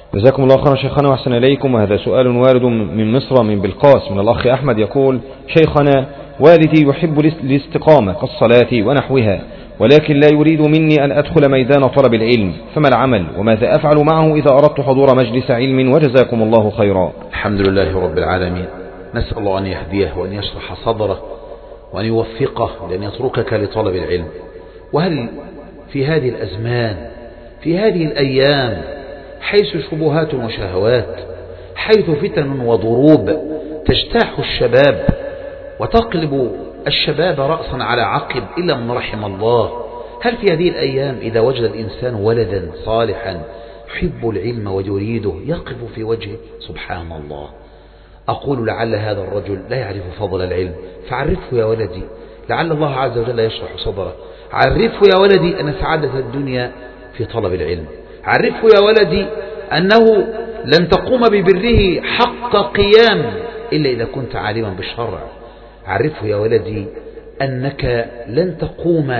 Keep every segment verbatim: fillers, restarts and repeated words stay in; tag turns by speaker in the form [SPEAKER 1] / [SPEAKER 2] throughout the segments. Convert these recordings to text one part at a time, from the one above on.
[SPEAKER 1] جزاكم الله خيرا شيخنا وأحسن إليكم. وهذا سؤال وارد من مصر من بلقاس من الأخ أحمد يقول: شيخنا، والدي يحب الاستقامة كالصلاة ونحوها، ولكن لا يريد مني أن أدخل ميدان طلب العلم، فما العمل وماذا أفعل معه إذا أردت حضور مجلس علم؟ وجزاكم الله خيرا.
[SPEAKER 2] الحمد لله رب العالمين، نسأل الله أن يهديه وأن يشرح صدره وأن يوفقه لأن يتركك لطلب العلم. وهل في هذه الأزمان، في هذه الأيام، حيث شبهات وشهوات، حيث فتن وضروب تجتاح الشباب وتقلب الشباب رأسا على عقب إلا من رحم الله، هل في هذه الأيام إذا وجد الإنسان ولدا صالحا يحب العلم ويريده يقف في وجهه؟ سبحان الله. أقول لعل هذا الرجل لا يعرف فضل العلم، فعرفه يا ولدي، لعل الله عز وجل يشرح صدره. عرفه يا ولدي أن سعادة الدنيا في طلب العلم. عرفه يا ولدي أنه لن تقوم ببره حق قيام إلا إذا كنت عالما بالشرع. عرفه يا ولدي أنك لن تقوم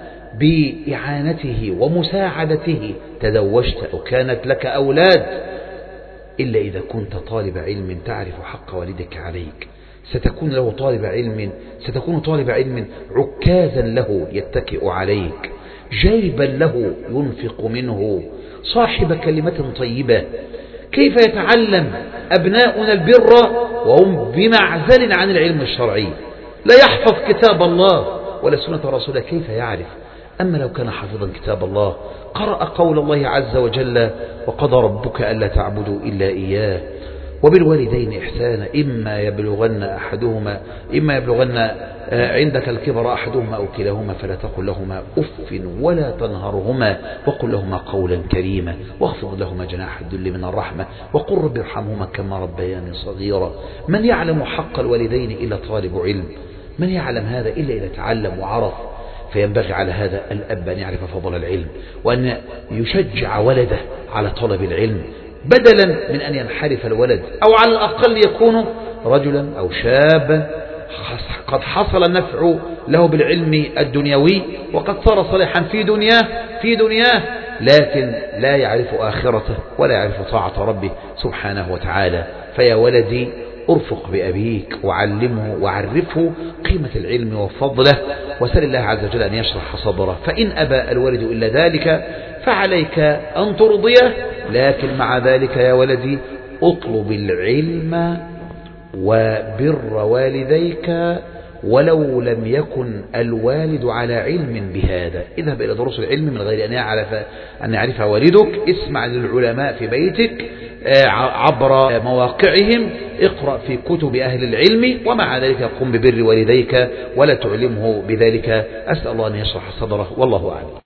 [SPEAKER 2] بإعانته ومساعدته تزوجت أو كانت لك أولاد إلا إذا كنت طالب علم تعرف حق والدك عليك. ستكون له طالب علم ستكون طالب علم عكازا له يتكئ عليك، جيبا له ينفق منه، صاحب كلمة طيبة. كيف يتعلم أبناؤنا البر وهم بمعزل عن العلم الشرعي؟ لا يحفظ كتاب الله ولا سنة رسوله، كيف يعرف؟ أما لو كان حافظا كتاب الله قرأ قول الله عز وجل: وقضى ربك ألا تعبدوا إلا إياه وبالوالدين إحسانا إما يبلغن أحدهما إما يبلغن عندك الكبر أحدهما أو كلاهما فلا تقل لهما أف ولا تنهرهما وقل لهما قولا كريما واخفض لهما جناح الذل من الرحمة وقل رب ارحمهما كما ربياني صغيرا. من يعلم حق الوالدين إلا طالب علم؟ من يعلم هذا إلا إذا تعلم وعرف؟ فينبغي على هذا الأب أن يعرف فضل العلم وأن يشجع ولده على طلب العلم، بدلا من أن ينحرف الولد، أو على الأقل يكون رجلا أو شابا قد حصل النفع له بالعلم الدنيوي وقد صار صالحا في دنياه في دنياه لكن لا يعرف آخرته ولا يعرف طاعة ربه سبحانه وتعالى. فيا ولدي، ارفق بأبيك وعلمه وعرفه قيمة العلم وفضله، وسل الله عز وجل أن يشرح صدره. فإن أبى الولد إلا ذلك فعليك أن ترضيه، لكن مع ذلك يا ولدي اطلب العلم وبر والديك ولو لم يكن الوالد على علم بهذا. اذهب إلى دروس العلم من غير أن يعرف أن يعرفها والدك، اسمع للعلماء في بيتك عبر مواقعهم، اقرأ في كتب أهل العلم، ومع ذلك قم ببر والديك ولا تعلمه بذلك. أسأل الله أن يشرح صدره، والله أعلم.